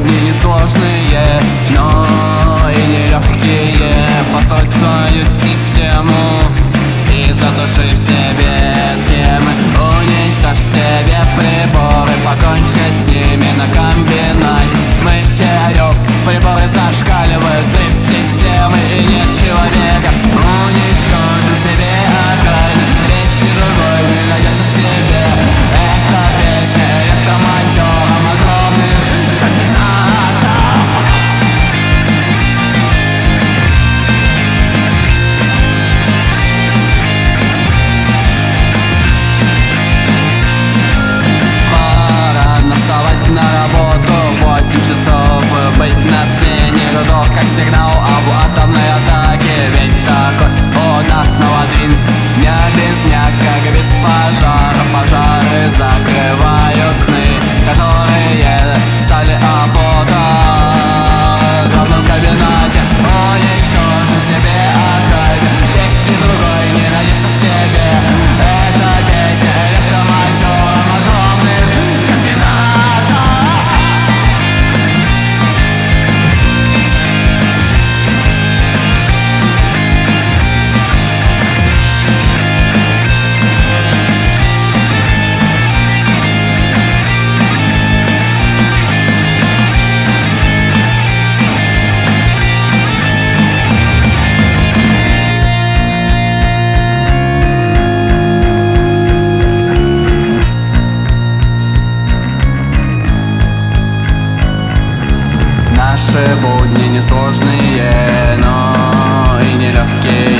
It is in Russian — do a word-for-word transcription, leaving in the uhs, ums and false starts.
будни несложные, но и нелегкие. Построй свою систему и задуши в себе схемы. Уничтожь в себе приборы, покончи с ними на комбинате. Мы все ёб, приборы зашкаливают, взрыв системы и нет человека. Уничтожим себе окраины, песни другой не найдется в тебе. Это песня электромонтёром огромных комбинатов. Пора нам вставать на работу, восемь часов быть на смене. Гудок как сигнал об атомной атаке, ведь такой у нас Новодвинск. Дня без дня, как без пожара, пожары закрывают сны, которые стали оплотом в главном кабинете. Уничтожим себе окраины, песни другой не найдется в тебе. Это песня электромонтёром огромных комбинатов. Наши будни несложные, но и нелегкие.